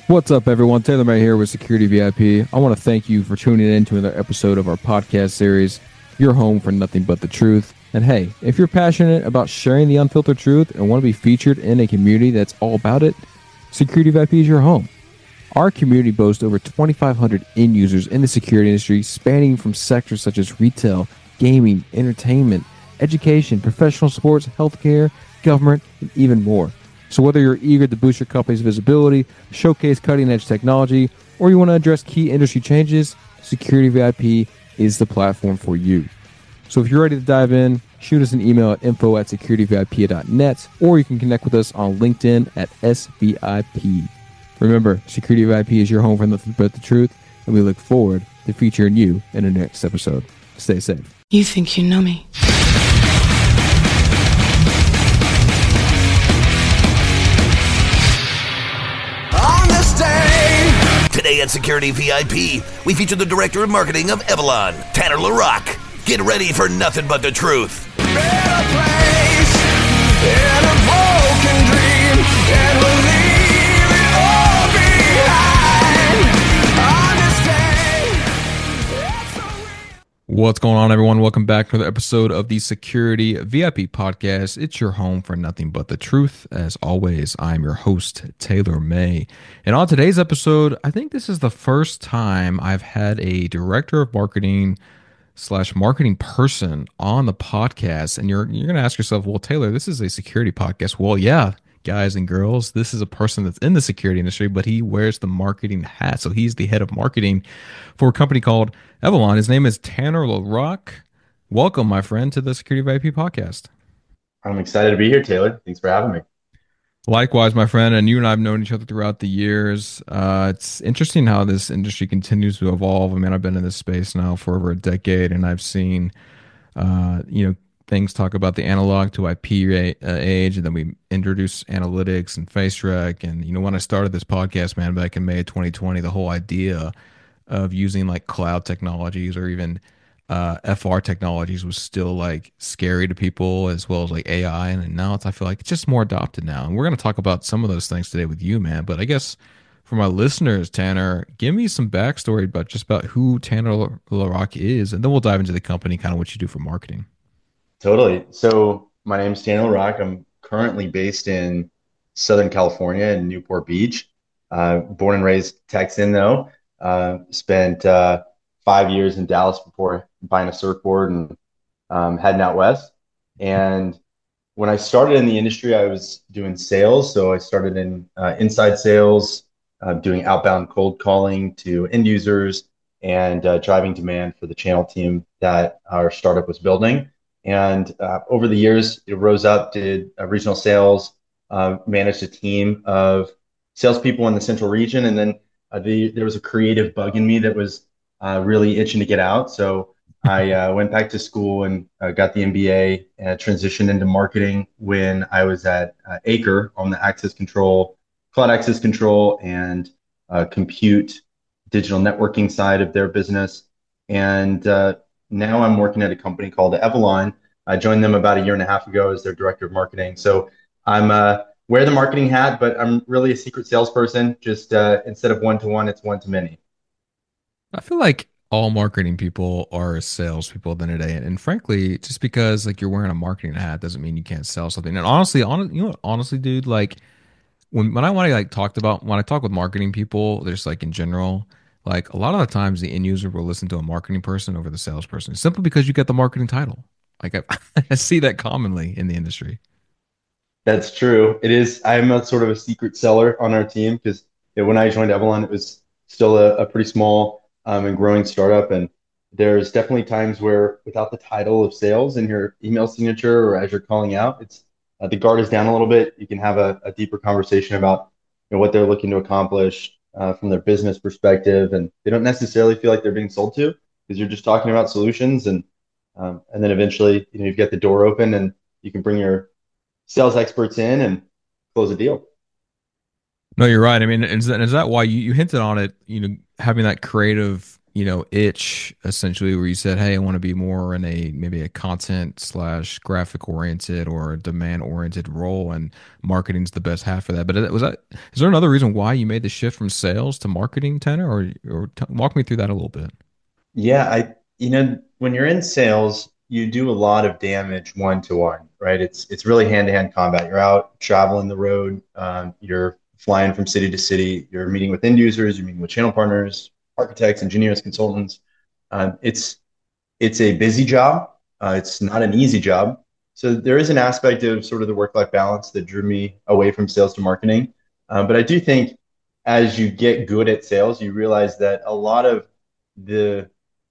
What's up, everyone? Taylor May here with Security VIP. I want to thank you for tuning in to another episode of our podcast series, Your Home for Nothing But the Truth. And hey, if you're passionate about sharing the unfiltered truth and want to be featured in a community that's all about it, Security VIP is your home. Our community boasts over 2,500 end users in the security industry, spanning from sectors such as retail, gaming, entertainment, education, professional sports, healthcare, government, and even more. So whether you're eager to boost your company's visibility, showcase cutting-edge technology, or you want to address key industry changes, Security VIP is the platform for you. So if you're ready to dive in, shoot us an email at info@securityvip.net, or you can connect with us on LinkedIn at SVIP. Remember, Security VIP is your home for nothing but the truth, and we look forward to featuring you in the next episode. Stay safe. You think you know me? Today at Security VIP, we feature the Director of Marketing of Evolon, Tanner LaRock. Get ready for nothing but the truth. Better place in a broken dream, and we'll leave it all behind. Understand? What's going on, everyone? Welcome back to another episode of the Security VIP podcast. It's your home for nothing but the truth. As always, I'm your host, Taylor May. And on today's episode, I think this is the first time I've had a director of marketing slash marketing person on the podcast. And you're going to ask yourself, well, Taylor, this is a security podcast. Well, yeah, guys and girls, this is a person that's in the security industry, but he wears the marketing hat. So he's the head of marketing for a company called Evolon. His name is Tanner LaRock. Welcome, my friend, to the Security VIP podcast. I'm excited to be here, Taylor. Thanks for having me. Likewise, my friend, and you and I have known each other throughout the years. It's interesting how this industry continues to evolve. I mean, I've been in this space now for over a decade, and I've seen, things talk about the analog to IP age, and then we introduce analytics and FaceRec. And when I started this podcast, man, back in May of 2020, the whole idea of using like cloud technologies or even FR technologies was still like scary to people, as well as like AI. And now I feel like it's just more adopted now. And we're going to talk about some of those things today with you, man. But I guess for my listeners, Tanner, give me some backstory about who Tanner LaRock is, and then we'll dive into the company, kind of what you do for marketing. Totally. So my name is Tanner LaRock. I'm currently based in Southern California in Newport Beach. Born and raised Texan, though. Spent 5 years in Dallas before buying a surfboard and heading out west. And when I started in the industry, I was doing sales. So I started in inside sales, doing outbound cold calling to end users and driving demand for the channel team that our startup was building. And over the years, it rose up, did regional sales, managed a team of salespeople in the central region. And then there was a creative bug in me that was really itching to get out. So I went back to school and got the MBA and transitioned into marketing when I was at Acre on the cloud access control and compute digital networking side of their business. And now I'm working at a company called Evolon. I joined them about a year and a half ago as their director of marketing. So I'm wear the marketing hat, but I'm really a secret salesperson. Just instead of one-to-one, it's one-to-many. I feel like all marketing people are salespeople at the end of the day. And frankly, just because like you're wearing a marketing hat doesn't mean you can't sell something. And honestly, dude, like when I want to when I talk with marketing people, there's like in general, like a lot of the times the end user will listen to a marketing person over the salesperson simply because you get the marketing title. Like I see that commonly in the industry. That's true. It is. I'm a sort of a secret seller on our team because when I joined Evolon, it was still a pretty small and growing startup. And there's definitely times where without the title of sales in your email signature or as you're calling out, it's the guard is down a little bit. You can have a deeper conversation about what they're looking to accomplish from their business perspective. And they don't necessarily feel like they're being sold to because you're just talking about solutions. And then eventually, you've got the door open and you can bring your sales experts in and close a deal. No, you're right. I mean, is that why you hinted on it, having that creative itch essentially where you said, "Hey, I want to be more in a maybe a content slash graphic oriented or demand oriented role, and marketing's the best half for that." But is there another reason why you made the shift from sales to marketing, Tanner, or walk me through that a little bit? Yeah, when you're in sales, you do a lot of damage one to one, right? It's really hand-to-hand combat. You're out traveling the road, you're flying from city to city, you're meeting with end users, you're meeting with channel partners, architects, engineers, consultants. It's a busy job. It's not an easy job. So there is an aspect of sort of the work-life balance that drew me away from sales to marketing. But I do think as you get good at sales, you realize that the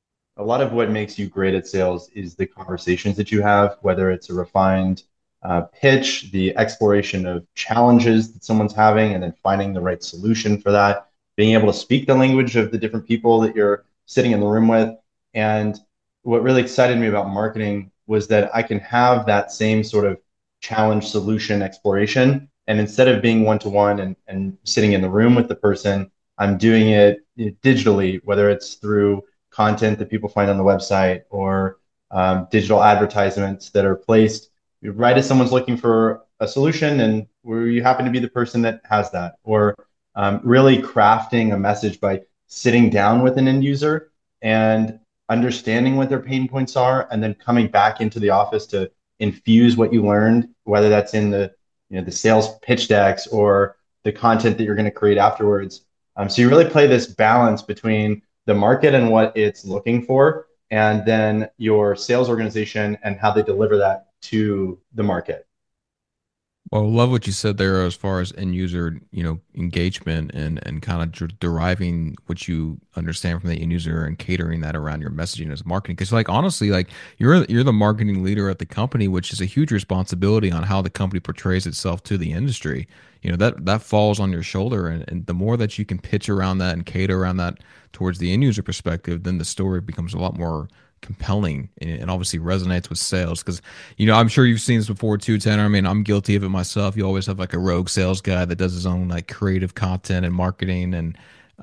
a lot of what makes you great at sales is the conversations that you have, whether it's a refined pitch, the exploration of challenges that someone's having, and then finding the right solution for that, being able to speak the language of the different people that you're sitting in the room with. And what really excited me about marketing was that I can have that same sort of challenge solution exploration. And instead of being one to one and sitting in the room with the person, I'm doing it digitally, whether it's through content that people find on the website or digital advertisements that are placed right as someone's looking for a solution and where you happen to be the person that has that, or really crafting a message by sitting down with an end user and understanding what their pain points are, and then coming back into the office to infuse what you learned, whether that's in the sales pitch decks or the content that you're going to create afterwards. So you really play this balance between the market and what it's looking for, and then your sales organization and how they deliver that to the market. Well, I love what you said there as far as end user, engagement and kind of deriving what you understand from the end user and catering that around your messaging as marketing. Because, like, honestly, like you're the marketing leader at the company, which is a huge responsibility on how the company portrays itself to the industry. That falls on your shoulder, and the more that you can pitch around that and cater around that towards the end user perspective, then the story becomes a lot more compelling and obviously resonates with sales because I'm sure you've seen this before too, Tanner. I mean, I'm guilty of it myself. You always have like a rogue sales guy that does his own like creative content and marketing, and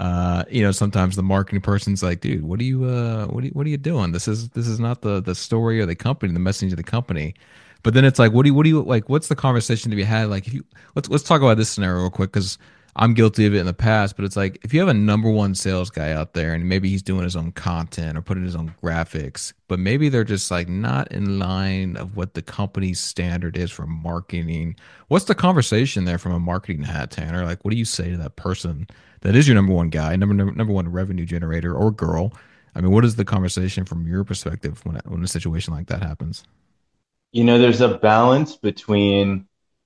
sometimes the marketing person's like, dude, what are you doing? This is not the story of the company, the message of the company. But then it's like, what do you like, what's the conversation to be had? Like, if you let's talk about this scenario real quick, because I'm guilty of it in the past, but it's like if you have a number one sales guy out there and maybe he's doing his own content or putting his own graphics, but maybe they're just like not in line of what the company's standard is for marketing. What's the conversation there from a marketing hat, Tanner? Like, what do you say to that person that is your number one guy, number one revenue generator or girl? I mean, what is the conversation from your perspective when a situation like that happens? There's a balance between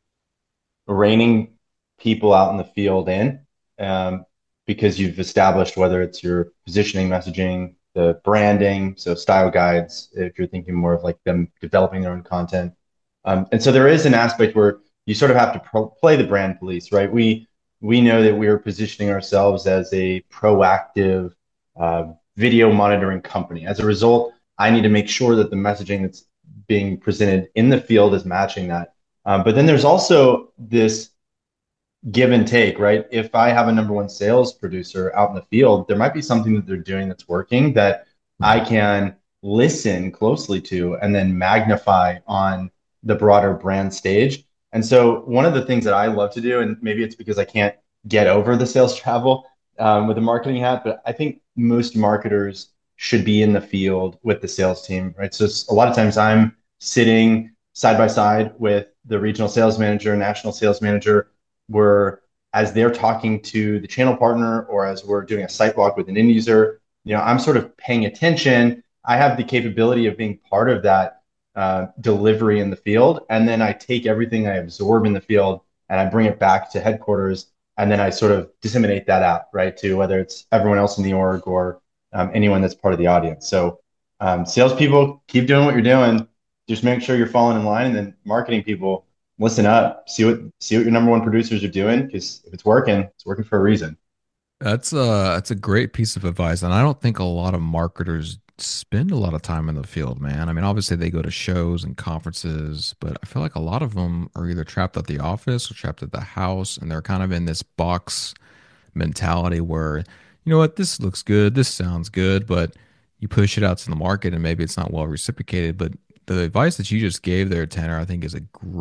reining people out in the field in, um, because you've established whether it's your positioning, messaging, the branding, so style guides, if you're thinking more of like them developing their own content. And so there is an aspect where you sort of have to play the brand police, right? We know that we are positioning ourselves as a proactive uh, video monitoring company. As a result, I need to make sure that the messaging that's being presented in the field is matching that. But then there's also this give and take, right? If I have a number one sales producer out in the field, there might be something that they're doing that's working that I Right. can listen closely to and then magnify on the broader brand stage. And so, one of the things that I love to do, and maybe it's because I can't get over the sales travel with a marketing hat, but I think most marketers should be in the field with the sales team, right? So, a lot of times I'm sitting side by side with the regional sales manager, national sales manager, where as they're talking to the channel partner or as we're doing a site walk with an end user, I'm sort of paying attention. I have the capability of being part of that delivery in the field. And then I take everything I absorb in the field and I bring it back to headquarters. And then I sort of disseminate that out, right, to whether it's everyone else in the org or anyone that's part of the audience. So salespeople, keep doing what you're doing. Just make sure you're falling in line. And then marketing people, listen up, see what your number one producers are doing, because if it's working for a reason. That's a great piece of advice, and I don't think a lot of marketers spend a lot of time in the field, man. I mean, obviously they go to shows and conferences, but I feel like a lot of them are either trapped at the office or trapped at the house, and they're kind of in this box mentality where you know what, this looks good, this sounds good, but you push it out to the market and maybe it's not well reciprocated. But the advice that you just gave there, Tanner, I think is a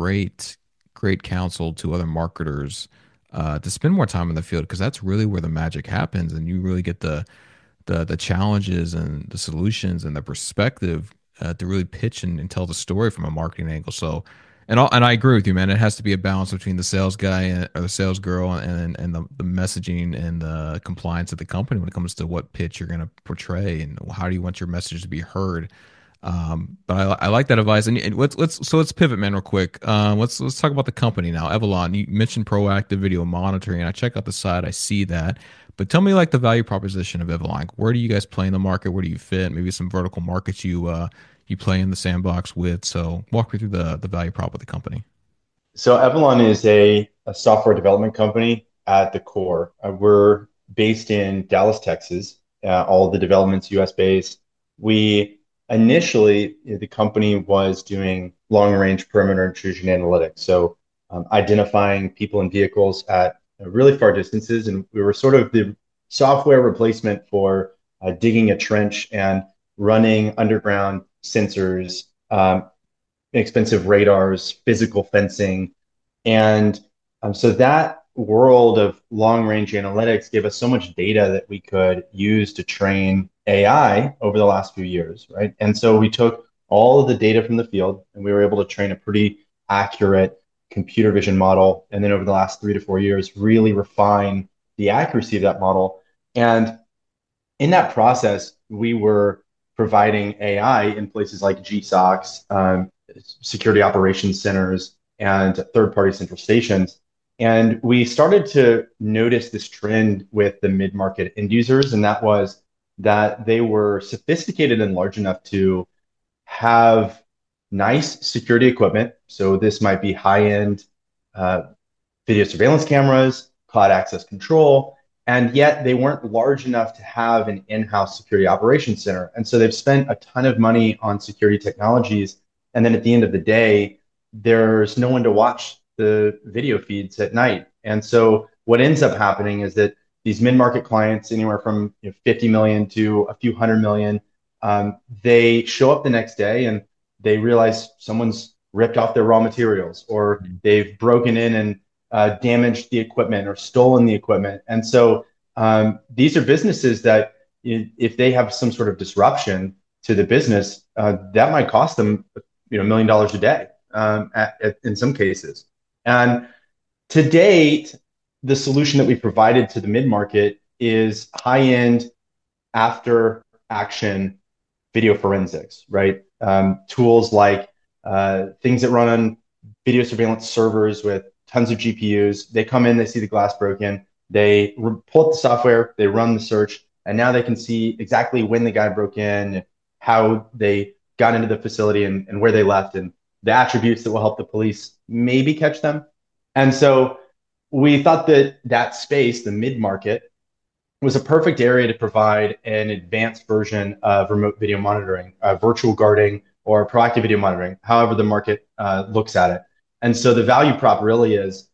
great counsel to other marketers to spend more time in the field, because that's really where the magic happens, and you really get the challenges and the solutions and the perspective to really pitch and tell the story from a marketing angle. So, and I agree with you, man. It has to be a balance between the sales guy or the sales girl and the messaging and the compliance of the company when it comes to what pitch you're going to portray and how do you want your message to be heard. But I like that advice. And let's pivot, man, real quick. Let's talk about the company now. Evalon, you mentioned proactive video monitoring, and I check out the site. I see that. But tell me, like, the value proposition of Evalon. Where do you guys play in the market? Where do you fit? Maybe some vertical markets you play in the sandbox with. So walk me through the value prop of the company. So Evalon is a software development company at the core. We're based in Dallas, Texas. All of the development's US based. We initially, the company was doing long range perimeter intrusion analytics. So identifying people and vehicles at really far distances. And we were sort of the software replacement for digging a trench and running underground sensors, expensive radars, physical fencing. And so that world of long range analytics gave us so much data that we could use to train AI over the last few years, right? And so we took all of the data from the field and we were able to train a pretty accurate computer vision model. And then over the last 3 to 4 years, really refine the accuracy of that model. And in that process, we were providing AI in places like GSOCs, security operations centers, and third-party central stations. And we started to notice this trend with the mid-market end users, and that was that they were sophisticated and large enough to have nice security equipment. So this might be high-end video surveillance cameras, cloud access control, and yet they weren't large enough to have an in-house security operations center. And so they've spent a ton of money on security technologies. And then at the end of the day, there's no one to watch the video feeds at night. And so what ends up happening is that these mid-market clients, anywhere from 50 million to a few hundred million, they show up the next day and they realize someone's ripped off their raw materials, or they've broken in and damaged the equipment or stolen the equipment. And so these are businesses that if they have some sort of disruption to the business, that might cost them $1 million a day in some cases. And to date, the solution that we provided to the mid-market is high-end after action video forensics, right? Tools like things that run on video surveillance servers with tons of GPUs. They come in, they see the glass broken, they pull up the software, they run the search, and now they can see exactly when the guy broke in, how they got into the facility and where they left, and the attributes that will help the police maybe catch them. And so we thought that that space, the mid-market, was a perfect area to provide an advanced version of remote video monitoring, virtual guarding, or proactive video monitoring, however the market looks at it. And so the value prop really is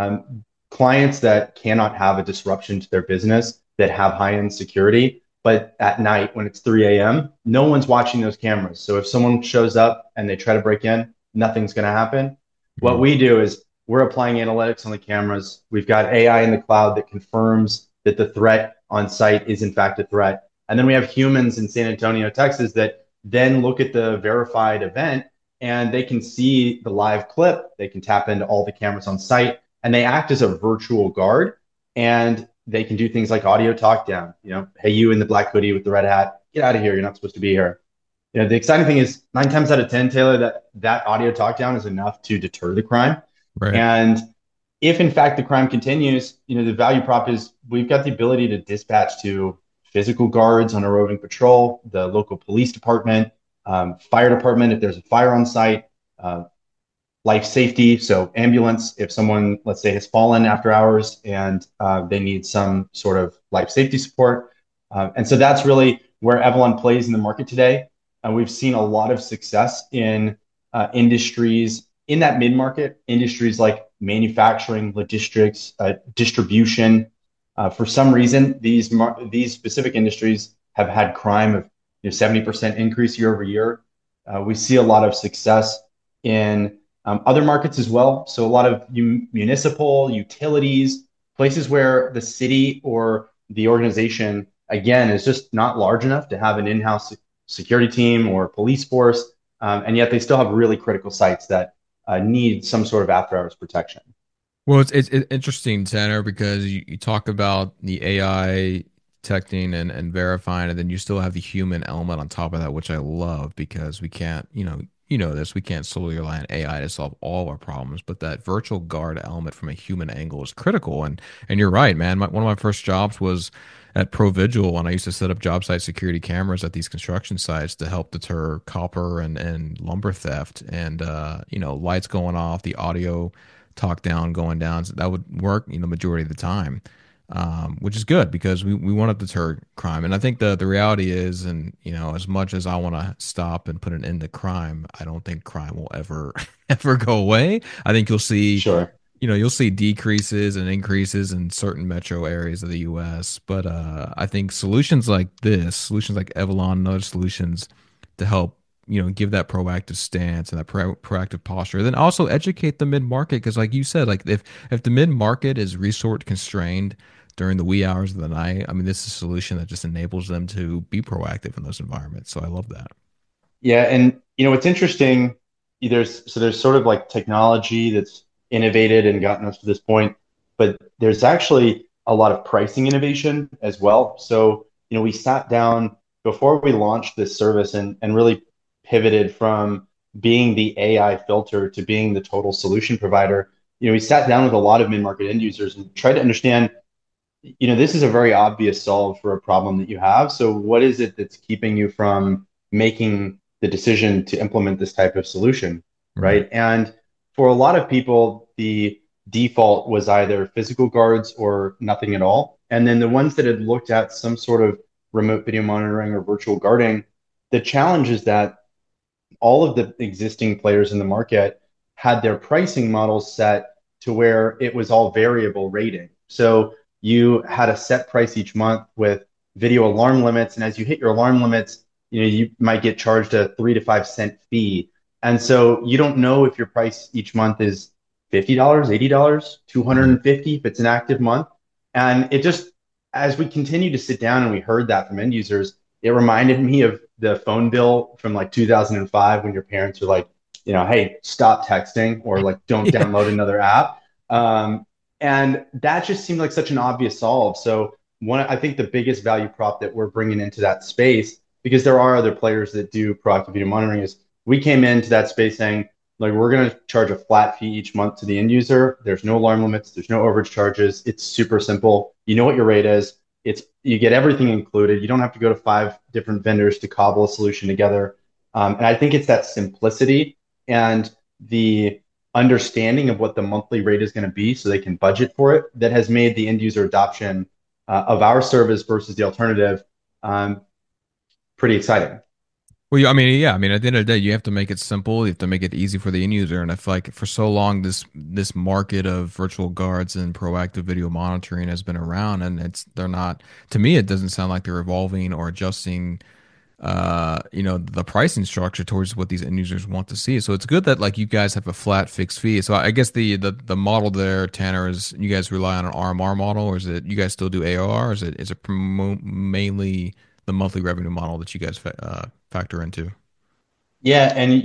clients that cannot have a disruption to their business, that have high-end security, but at night when it's 3 a.m., no one's watching those cameras. So if someone shows up and they try to break in, nothing's going to happen. What we do is we're applying analytics on the cameras. We've got AI in the cloud that confirms that the threat on site is in fact a threat. And then we have humans in San Antonio, Texas, that then look at the verified event and they can see the live clip. They can tap into all the cameras on site and they act as a virtual guard. And they can do things like audio talk down, hey, you in the black hoodie with the red hat, get out of here. You're not supposed to be here. The exciting thing is 9 times out of 10, Taylor, that audio talk down is enough to deter the crime. Right. And if in fact the crime continues, the value prop is we've got the ability to dispatch to physical guards on a roving patrol, the local police department, fire department if there's a fire on site, life safety, so ambulance if someone, let's say, has fallen after hours and they need some sort of life safety support. And so that's really where Evalon plays in the market today. We've seen a lot of success in industries in that mid-market, industries like manufacturing, logistics, distribution, For some reason, these specific industries have had crime of 70% increase year over year. We see a lot of success in other markets as well. So a lot of municipal utilities, places where the city or the organization, again, is just not large enough to have an in-house security team or police force, and yet they still have really critical sites that need some sort of after-hours protection. Well, it's interesting, Tanner, because you talk about the AI detecting and verifying, and then you still have the human element on top of that, which I love because we can't, you know this, we can't solely rely on AI to solve all our problems, but that virtual guard element from a human angle is critical. And you're right, man. One of my first jobs was at ProVigil, and I used to set up job site security cameras at these construction sites to help deter copper and lumber theft, and lights going off, the audio talk down going down. So that would work, majority of the time, which is good because we want to deter crime. And I think the reality is, and as much as I want to stop and put an end to crime, I don't think crime will ever ever go away. I think Sure. you'll see decreases and increases in certain metro areas of the U.S. But I think solutions like this, solutions like Evalon and other solutions to help give that proactive stance and that proactive posture, then also educate the mid market, because like you said, like if the mid market is resource constrained during the wee hours of the night, I mean, this is a solution that just enables them to be proactive in those environments. So I love that. Yeah, and what's interesting, there's sort of like technology that's innovated and gotten us to this point, but there's actually a lot of pricing innovation as well. So, we sat down before we launched this service and really pivoted from being the AI filter to being the total solution provider. We sat down with a lot of mid-market end users and tried to understand, this is a very obvious solve for a problem that you have. So what is it that's keeping you from making the decision to implement this type of solution, Right. right? And for a lot of people, the default was either physical guards or nothing at all. And then the ones that had looked at some sort of remote video monitoring or virtual guarding, the challenge is that all of the existing players in the market had their pricing models set to where it was all variable rating. So you had a set price each month with video alarm limits. And as you hit your alarm limits, you might get charged a 3 to 5 cent fee. And so you don't know if your price each month is $50, $80, Right. 250 if it's an active month. And it just, as we continue to sit down and we heard that from end users, it reminded me of the phone bill from like 2005 when your parents were like, hey, stop texting or like don't Yeah. download another app. And that just seemed like such an obvious solve. So I think the biggest value prop that we're bringing into that space, because there are other players that do proactive video monitoring, is we came into that space saying, like, we're going to charge a flat fee each month to the end user. There's no alarm limits. There's no overage charges. It's super simple. You know what your rate is. You get everything included. You don't have to go to 5 different vendors to cobble a solution together. And I think it's that simplicity and the understanding of what the monthly rate is going to be so they can budget for it that has made the end user adoption of our service versus the alternative um, pretty exciting. Well, I mean, yeah, I mean, at the end of the day, you have to make it simple. You have to make it easy for the end user. And I feel like for so long, this market of virtual guards and proactive video monitoring has been around, and they're not. To me, it doesn't sound like they're evolving or adjusting, the pricing structure towards what these end users want to see. So it's good that like you guys have a flat fixed fee. So I guess the model there, Tanner, is you guys rely on an RMR model, or is it you guys still do AOR? Or is it mainly the monthly revenue model that you guys factor into? Yeah, and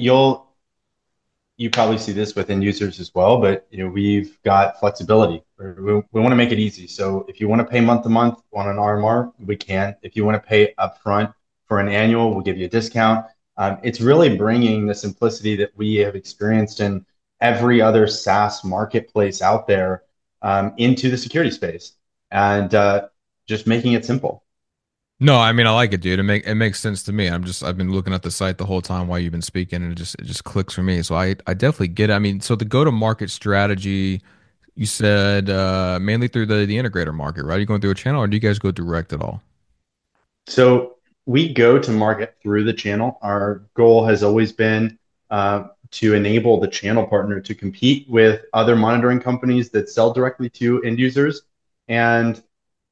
you probably see this with end users as well, but we've got flexibility. We want to make it easy. So if you want to pay month to month on an RMR, we can. If you want to pay upfront for an annual, we'll give you a discount. It's really bringing the simplicity that we have experienced in every other SaaS marketplace out there into the security space, and just making it simple. No, I mean I like it, dude. It makes sense to me. I've been looking at the site the whole time while you've been speaking, and it just clicks for me. So I definitely get it. I mean, so the go to market strategy, you said mainly through the integrator market, right? Are you going through a channel, or do you guys go direct at all? So we go to market through the channel. Our goal has always been to enable the channel partner to compete with other monitoring companies that sell directly to end users. And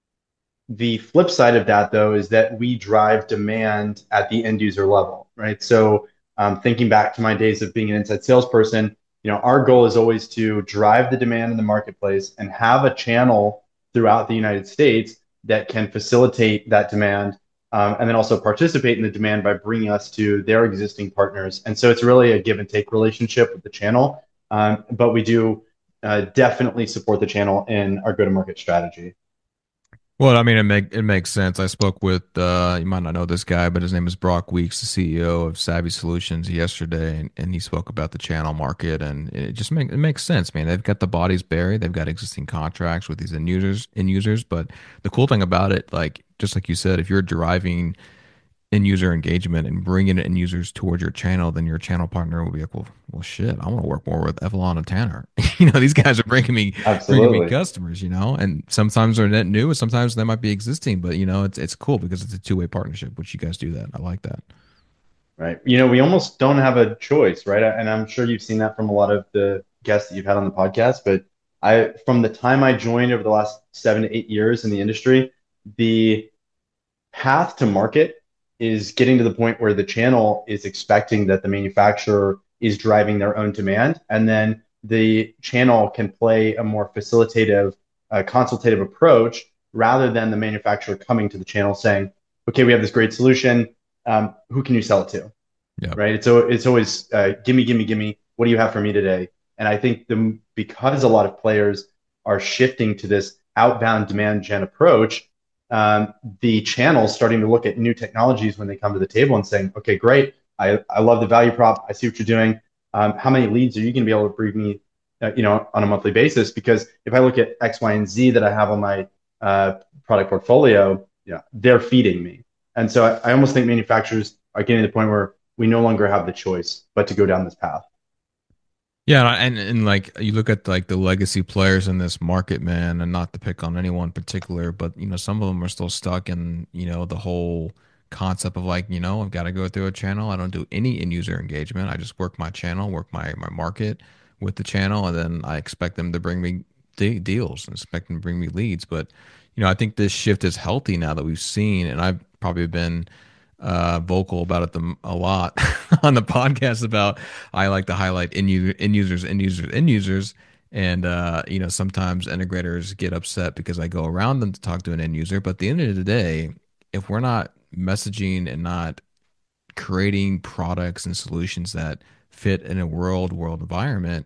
The flip side of that, though, is that we drive demand at the end user level, right? So, thinking back to my days of being an inside salesperson, our goal is always to drive the demand in the marketplace and have a channel throughout the United States that can facilitate that demand, and then also participate in the demand by bringing us to their existing partners. And so it's really a give and take relationship with the channel, but we do definitely support the channel in our go-to-market strategy. Well, I mean, it makes sense. I spoke with you might not know this guy, but his name is Brock Weeks, the CEO of Savvy Solutions, yesterday, and he spoke about the channel market, and it makes sense, man. They've got the bodies buried, they've got existing contracts with these end users, but the cool thing about it, like just like you said, if you're driving end user engagement and bringing end users towards your channel, then your channel partner will be like, well, shit, I want to work more with Evalon and Tanner. These guys are bringing me Absolutely. customers. And sometimes they're net new, and sometimes they might be existing. But it's cool because it's a two-way partnership, which you guys do that. I like that. Right. We almost don't have a choice, right? And I'm sure you've seen that from a lot of the guests that you've had on the podcast. But from the time I joined over the last 7 to 8 years in the industry, the path to market is getting to the point where the channel is expecting that the manufacturer is driving their own demand. And then the channel can play a more facilitative, consultative approach rather than the manufacturer coming to the channel saying, okay, we have this great solution. Who can you sell it to? Yeah. Right. It's always gimme, gimme, gimme. What do you have for me today? And I think because a lot of players are shifting to this outbound demand gen approach, the channel's starting to look at new technologies when they come to the table and saying, okay, great. I love the value prop. I see what you're doing. How many leads are you going to be able to bring me, on a monthly basis? Because if I look at X, Y, and Z that I have on my product portfolio, they're feeding me. And so I almost think manufacturers are getting to the point where we no longer have the choice but to go down this path. Yeah, and like you look at like the legacy players in this market, man, and not to pick on anyone particular, but some of them are still stuck in the whole concept of like I've got to go through a channel. I don't do any end user engagement. I just work my channel, work my market with the channel, and then I expect them to bring me deals and expect them to bring me leads. But I think this shift is healthy now that we've seen, and I've probably been vocal about it a lot on the podcast about I like to highlight end users. And sometimes integrators get upset because I go around them to talk to an end user. But at the end of the day, if we're not messaging and not creating products and solutions that fit in a world environment,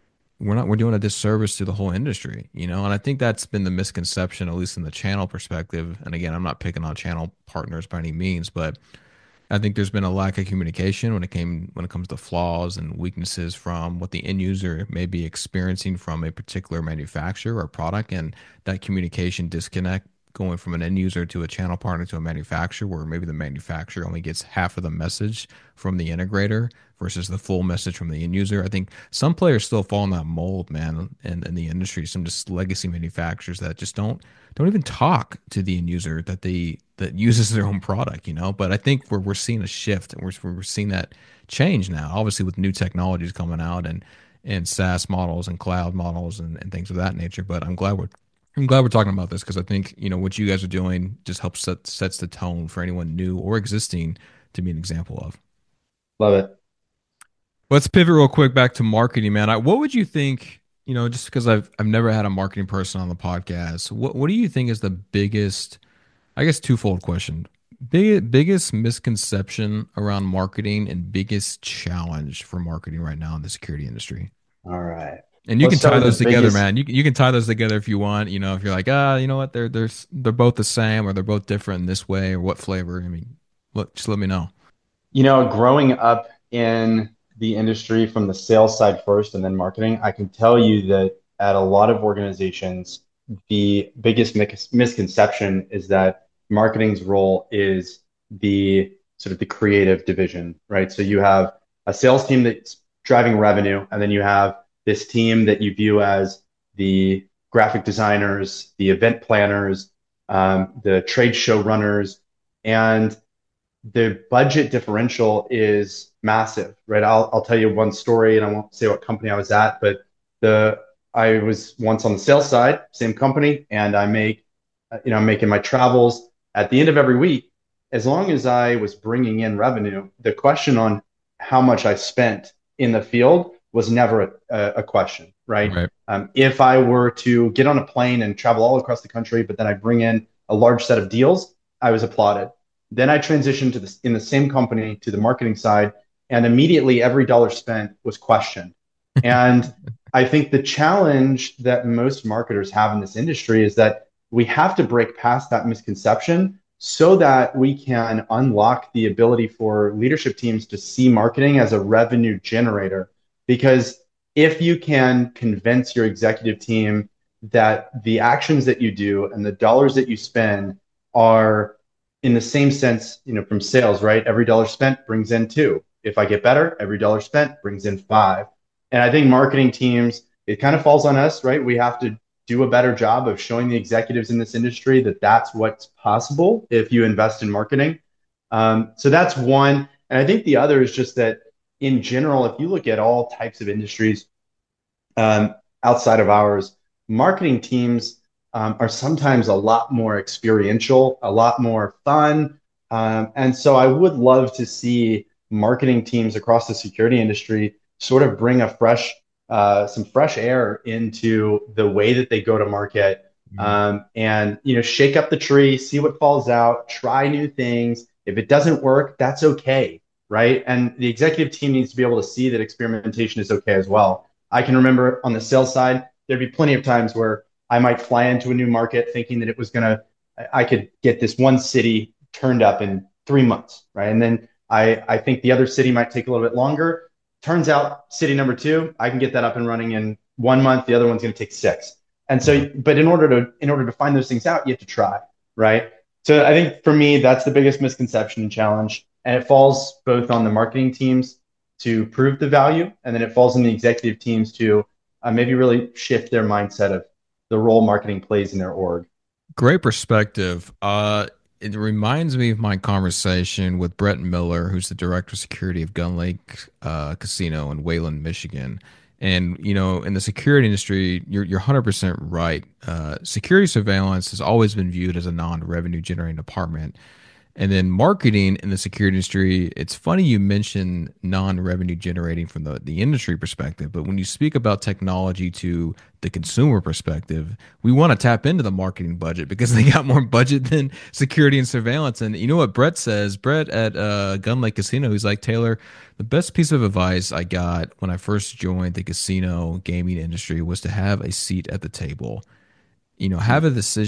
we're doing a disservice to the whole industry, and I think that's been the misconception, at least in the channel perspective. And again, I'm not picking on channel partners by any means, but I think there's been a lack of communication when it comes to flaws and weaknesses from what the end user may be experiencing from a particular manufacturer or product, and that communication disconnect going from an end user to a channel partner to a manufacturer, where maybe the manufacturer only gets half of the message from the integrator versus the full message from the end user. I think some players still fall in that mold, man, in the industry. Some just legacy manufacturers that just don't even talk to the end user that uses their own product, But I think we're seeing a shift, and we're seeing that change now, obviously with new technologies coming out and SaaS models and cloud models and things of that nature. But I'm glad we're talking about this because I think what you guys are doing just helps sets the tone for anyone new or existing to be an example of. Love it. Let's pivot real quick back to marketing, man. What would you think? Just because I've never had a marketing person on the podcast, what do you think is the biggest? I guess twofold question: biggest misconception around marketing and biggest challenge for marketing right now in the security industry. All right. And you Let's can start tie with those the together, biggest. man. You can tie those together if you want. If you're like, you know what, they're both the same, or they're both different in this way, or what flavor. I mean, just let me know. Growing up in the industry from the sales side first and then marketing, I can tell you that at a lot of organizations, the biggest misconception is that marketing's role is the sort of the creative division, right? So you have a sales team that's driving revenue, and then you have this team that you view as the graphic designers, the event planners, the trade show runners, and the budget differential is massive, right? I'll tell you one story, and I won't say what company I was at, but I was once on the sales side, same company, and I make I'm making my travels at the end of every week. As long as I was bringing in revenue, the question on how much I spent in the field was never a question, right? Right. If I were to get on a plane and travel all across the country, but then I bring in a large set of deals, I was applauded. Then I transitioned to this in the same company to the marketing side, and immediately every dollar spent was questioned. And I think the challenge that most marketers have in this industry is that we have to break past that misconception so that we can unlock the ability for leadership teams to see marketing as a revenue generator. Because if you can convince your executive team that the actions that you do and the dollars that you spend are in the same sense, from sales, right? Every dollar spent brings in two. If I get better, every dollar spent brings in five. And I think marketing teams, it kind of falls on us, right? We have to do a better job of showing the executives in this industry that that's what's possible if you invest in marketing. So that's one. And I think the other is just that in general, if you look at all types of industries outside of ours, marketing teams are sometimes a lot more experiential, a lot more fun. And so I would love to see marketing teams across the security industry sort of bring some fresh air into the way that they go to market, and shake up the tree, see what falls out, try new things. If it doesn't work, that's okay, right? And the executive team needs to be able to see that experimentation is okay as well. I can remember on the sales side, there'd be plenty of times where I might fly into a new market thinking that I could get this one city turned up in 3 months, right? And then I think the other city might take a little bit longer. Turns out city number two, I can get that up and running in 1 month. The other one's going to take 6. And so, but in order to find those things out, you have to try, right? So I think for me, that's the biggest misconception and challenge. And it falls both on the marketing teams to prove the value, and then it falls on the executive teams to maybe really shift their mindset of the role marketing plays in their org. Great perspective. It reminds me of my conversation with Brett Miller, who's the director of security of Gun Lake Casino in Wayland, Michigan. And in the security industry, you're 100% right. Security surveillance has always been viewed as a non-revenue generating department. And then marketing in the security industry, it's funny you mention non-revenue generating from the industry perspective, but when you speak about technology to the consumer perspective, we want to tap into the marketing budget because they got more budget than security and surveillance. And you know what Brett says? Brett at Gun Lake Casino, he's like, Taylor, the best piece of advice I got when I first joined the casino gaming industry was to have a seat at the table. Have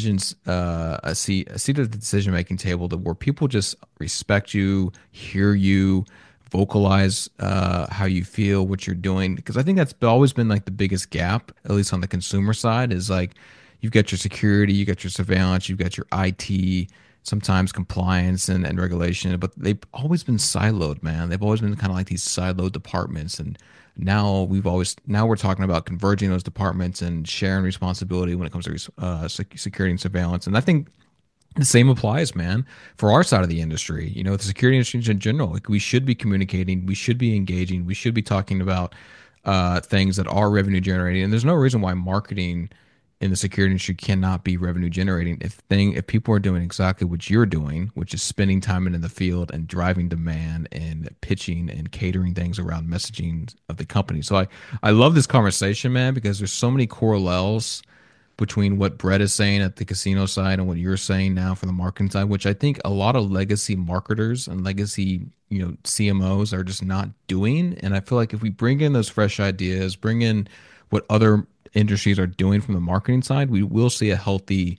a seat at the decision making table where people just respect you, hear you, vocalize how you feel, what you're doing. Because I think that's always been like the biggest gap, at least on the consumer side, is like you've got your security, you got your surveillance, you've got your IT, sometimes compliance and regulation, but they've always been siloed, man. They've always been kind of like these siloed departments, and now we're talking about converging those departments and sharing responsibility when it comes to security and surveillance. And I think the same applies, man, for our side of the industry. The security industry in general. Like, we should be communicating, we should be engaging, we should be talking about things that are revenue generating. And there's no reason why marketing in the security industry cannot be revenue generating if people are doing exactly what you're doing, which is spending time in the field and driving demand and pitching and catering things around messaging of the company. So I love this conversation, man, because there's so many parallels between what Brett is saying at the casino side and what you're saying now from the marketing side, which I think a lot of legacy marketers and legacy CMOs are just not doing. And I feel like if we bring in those fresh ideas, bring in what other industries are doing from the marketing side, we will see a healthy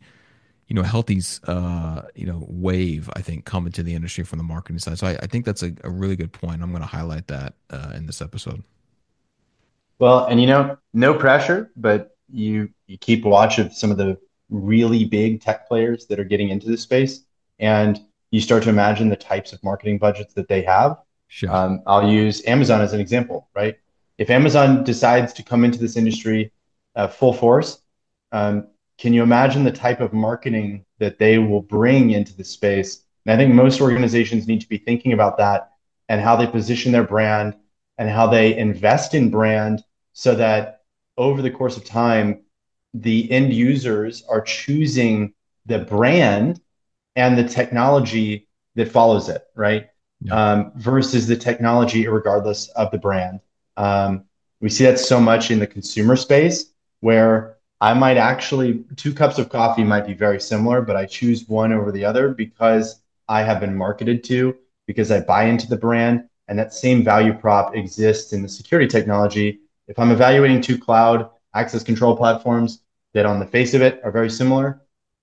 wave, I think, come into the industry from the marketing side. So I think that's a really good point. I'm going to highlight that in this episode. Well, and no pressure, but you keep watch of some of the really big tech players that are getting into this space, and you start to imagine the types of marketing budgets that they have. Sure. I'll use Amazon as an example, right? If Amazon decides to come into this industry full force, can you imagine the type of marketing that they will bring into the space? And I think most organizations need to be thinking about that and how they position their brand and how they invest in brand so that over the course of time, the end users are choosing the brand and the technology that follows it, right? Yeah. Versus the technology, regardless of the brand. We see that so much in the consumer space where I might actually, 2 cups of coffee might be very similar, but I choose one over the other because I have been marketed to, because I buy into the brand, and that same value prop exists in the security technology. If I'm evaluating 2 cloud access control platforms that on the face of it are very similar,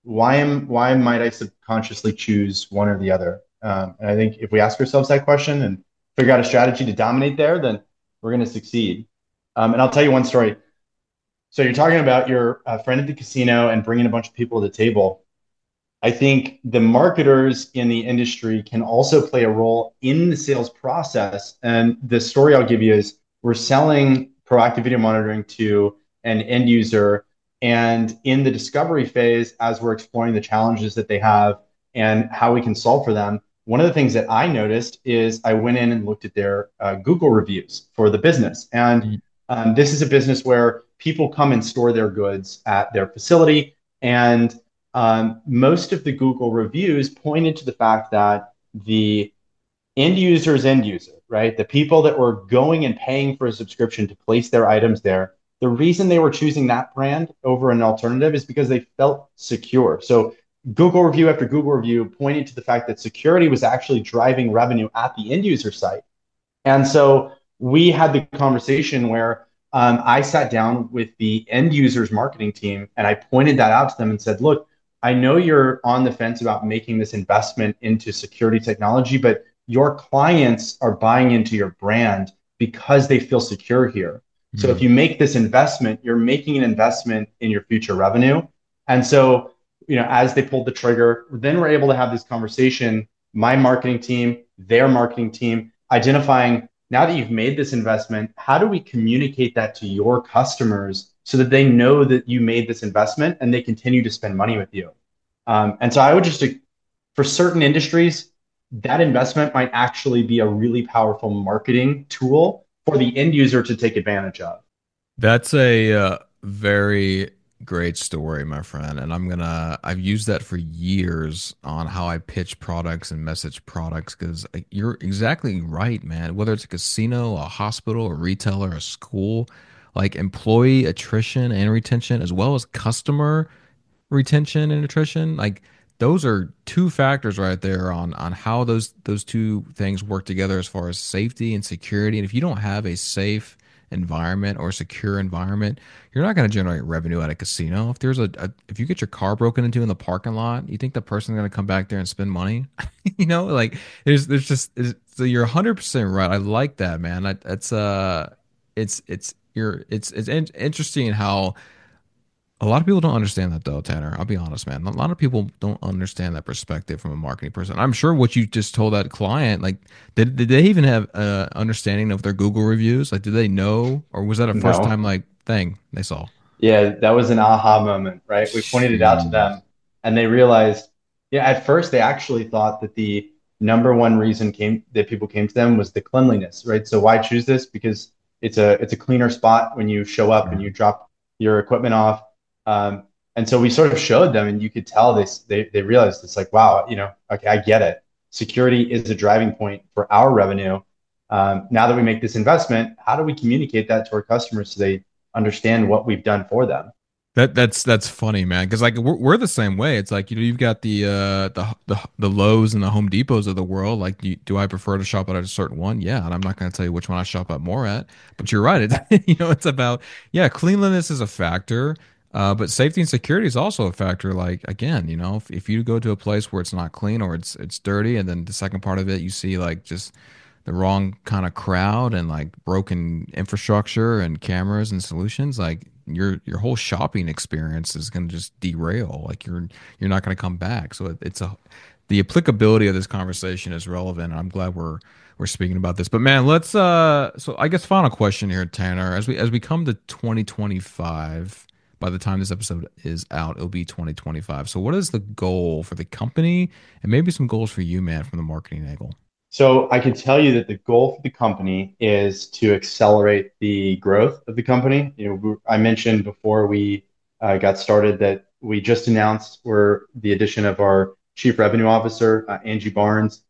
why might I subconsciously choose one or the other? And I think if we ask ourselves that question and figure out a strategy to dominate there, then we're going to succeed. And I'll tell you one story. So you're talking about your friend at the casino and bringing a bunch of people to the table. I think the marketers in the industry can also play a role in the sales process. And the story I'll give you is we're selling proactive video monitoring to an end user. And in the discovery phase, as we're exploring the challenges that they have and how we can solve for them, one of the things that I noticed is I went in and looked at their Google reviews for the business. And this is a business where people come and store their goods at their facility. And most of the Google reviews pointed to the fact that the end user, right? The people that were going and paying for a subscription to place their items there, the reason they were choosing that brand over an alternative is because they felt secure. So Google review after Google review pointed to the fact that security was actually driving revenue at the end user site. And so we had the conversation where I sat down with the end user's marketing team and I pointed that out to them and said, look, I know you're on the fence about making this investment into security technology, but your clients are buying into your brand because they feel secure here. So if you make this investment, you're making an investment in your future revenue. And so, as they pulled the trigger, then we're able to have this conversation, my marketing team, their marketing team, identifying, now that you've made this investment, how do we communicate that to your customers so that they know that you made this investment and they continue to spend money with you? And so I would just, for certain industries, that investment might actually be a really powerful marketing tool for the end user to take advantage of. That's a very great story, my friend. And I've used that for years on how I pitch products and message products because you're exactly right, man. Whether it's a casino, a hospital, a retailer, a school, like employee attrition and retention, as well as customer retention and attrition, like those are two factors right there on how those two things work together as far as safety and security. And if you don't have a safe environment or secure environment, you're not going to generate revenue at a casino. If there's if you get your car broken into in the parking lot, you think the person's going to come back there and spend money? Like there's just so you're 100% right. I like that, man. It's interesting how a lot of people don't understand that though, Tanner. I'll be honest, man. A lot of people don't understand that perspective from a marketing person. I'm sure what you just told that client, like, did they even have understanding of their Google reviews? Like, did they know, or was that a first No. time like thing they saw? Yeah, that was an aha moment, right? We pointed it out to Jeez. them and they realized, yeah, at first they actually thought that the number one reason that people came to them was the cleanliness, right? So why choose this? Because it's a cleaner spot when you show up and you drop your equipment off. And so we sort of showed them, and you could tell they realized it's like, wow, okay, I get it. Security is a driving point for our revenue. Now that we make this investment, how do we communicate that to our customers so they understand what we've done for them? That's funny, man. Because like we're the same way. It's like you've got the Lowe's and the Home Depots of the world. Like, do I prefer to shop at a certain one? Yeah, and I'm not going to tell you which one I shop at more at. But you're right. It's it's about, yeah, cleanliness is a factor, but safety and security is also a factor. Like again, if you go to a place where it's not clean or it's dirty, and then the second part of it, you see like just the wrong kind of crowd and like broken infrastructure and cameras and solutions, like your whole shopping experience is going to just derail. Like you're not going to come back. So the applicability of this conversation is relevant. And I'm glad we're speaking about this. But man, let's so I guess final question here, Tanner, as we come to 2025. By the time this episode is out, it'll be 2025. So what is the goal for the company and maybe some goals for you, man, from the marketing angle? So I can tell you that the goal for the company is to accelerate the growth of the company. I mentioned before we got started that we just announced the addition of our Chief Revenue Officer, Angie Barnes,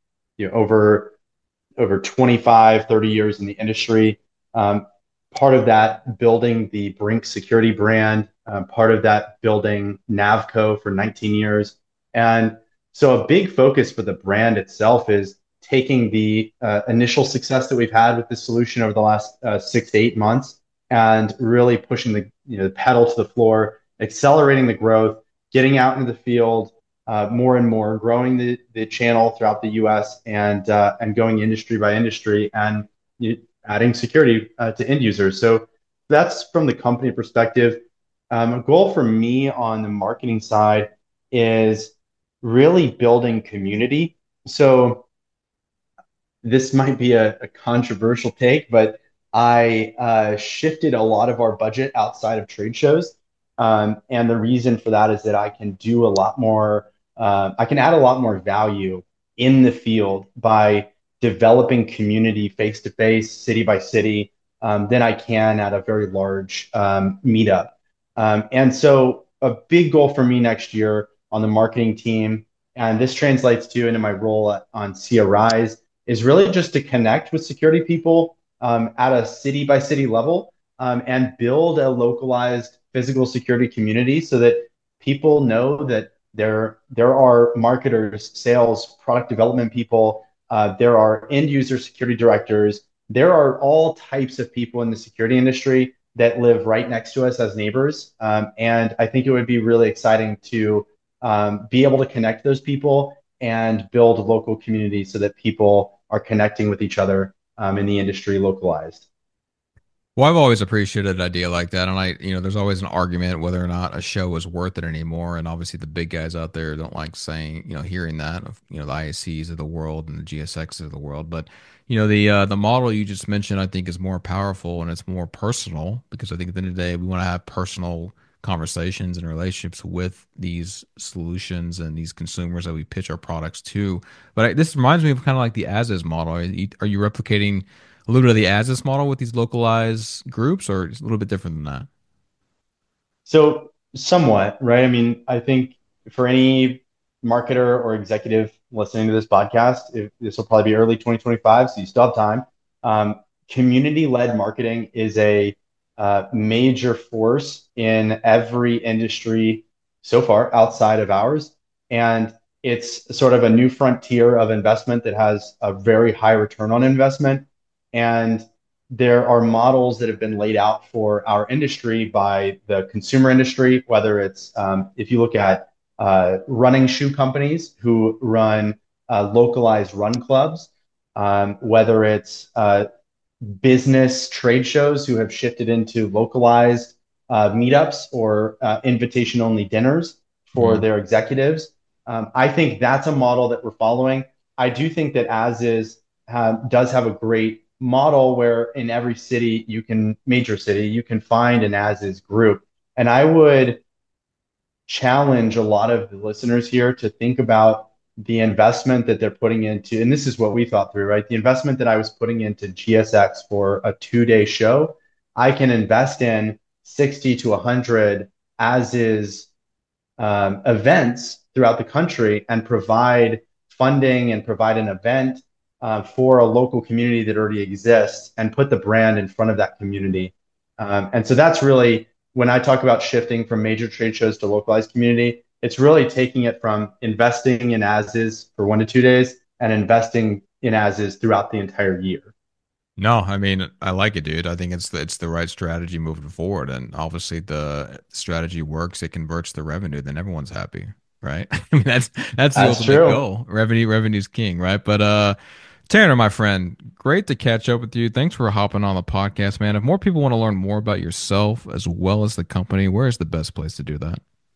over 25, 30 years in the industry. Part of that building the Brink security brand, part of that building Navco for 19 years. And so a big focus for the brand itself is taking the initial success that we've had with this solution over the last 6 to 8 months and really pushing the pedal to the floor, accelerating the growth, getting out into the field more and more, growing the channel throughout the U.S. and going industry by industry and adding security to end users. So that's from the company perspective. A goal for me on the marketing side is really building community. So this might be a controversial take, but I shifted a lot of our budget outside of trade shows. And the reason for that is that I can do a lot more, I can add a lot more value in the field by developing community face to face, city by city, than I can at a very large meetup. And so a big goal for me next year on the marketing team, and this translates to into my role on SIA Rise, is really just to connect with security people at a city by city level and build a localized physical security community so that people know that there are marketers, sales, product development people, there are end user security directors, there are all types of people in the security industry that live right next to us as neighbors. And I think it would be really exciting to be able to connect those people and build local communities so that people are connecting with each other in the industry localized. Well, I've always appreciated an idea like that, and there's always an argument whether or not a show is worth it anymore, and obviously the big guys out there don't like saying, hearing that of, the ISCs of the world and the GSXs of the world, but the model you just mentioned, I think, is more powerful and it's more personal because I think at the end of the day we want to have personal conversations and relationships with these solutions and these consumers that we pitch our products to. But this reminds me of kind of like the As-Is model. Are you replicating a little bit of the As-Is model with these localized groups, or it's a little bit different than that? So somewhat, right? I mean, I think for any marketer or executive listening to this podcast, this will probably be early 2025, so you still have time. Community-led marketing is a major force in every industry so far outside of ours. And it's sort of a new frontier of investment that has a very high return on investment. And there are models that have been laid out for our industry by the consumer industry, whether it's if you look at running shoe companies who run localized run clubs, whether it's business trade shows who have shifted into localized meetups or invitation-only dinners for their executives. I think that's a model that we're following. I do think that As-Is does have a great model where in every city, major city, you can find an As-Is group. And I would challenge a lot of the listeners here to think about the investment that they're putting into, and this is what we thought through, right? The investment that I was putting into GSX for a 2-day show, I can invest in 60 to 100 As-Is events throughout the country and provide funding and provide an event for a local community that already exists and put the brand in front of that community. And so that's really, when I talk about shifting from major trade shows to localized community, it's really taking it from investing in As-Is for 1 to 2 days and investing in As-Is throughout the entire year. No, I mean, I like it, dude. I think it's the right strategy moving forward. And obviously the strategy works, it converts the revenue, then everyone's happy, right? I mean, that's the ultimate true. goal. Revenue's king, right? But Tanner, my friend, great to catch up with you. Thanks for hopping on the podcast, man. If more people want to learn more about yourself as well as the company, where is the best place to do that?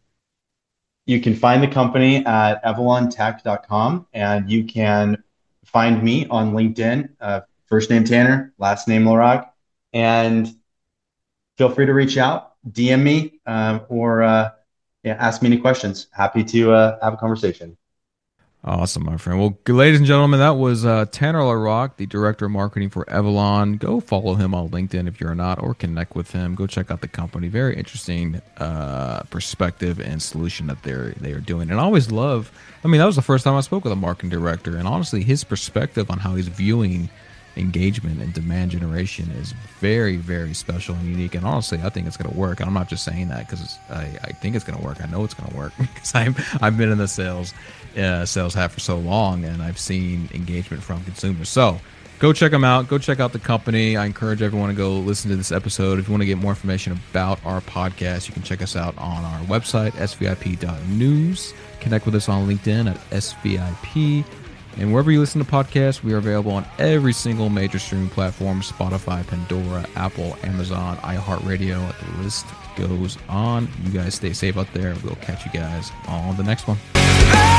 You can find the company at evalontech.com, and you can find me on LinkedIn, first name Tanner, last name Larock, and feel free to reach out, DM me, or ask me any questions. Happy to have a conversation. Awesome, my friend. Well, ladies and gentlemen, that was Tanner LaRock, the Director of Marketing for Evalon. Go follow him on LinkedIn if you're not, or connect with him. Go check out the company. Very interesting perspective and solution that they are doing. And I always love, I mean, that was the first time I spoke with a marketing director, and honestly, his perspective on how he's viewing engagement and demand generation is very, very special and unique. And honestly, I think it's going to work. And I'm not just saying that because I think it's going to work. I know it's going to work because I've been in the sales hat for so long, and I've seen engagement from consumers. So go check them out. Go check out the company. I encourage everyone to go listen to this episode. If you want to get more information about our podcast, you can check us out on our website, svip.news. Connect with us on LinkedIn at svip. And wherever you listen to podcasts, we are available on every single major streaming platform: Spotify, Pandora, Apple, Amazon, iHeartRadio. The list goes on. You guys stay safe out there. We'll catch you guys on the next one.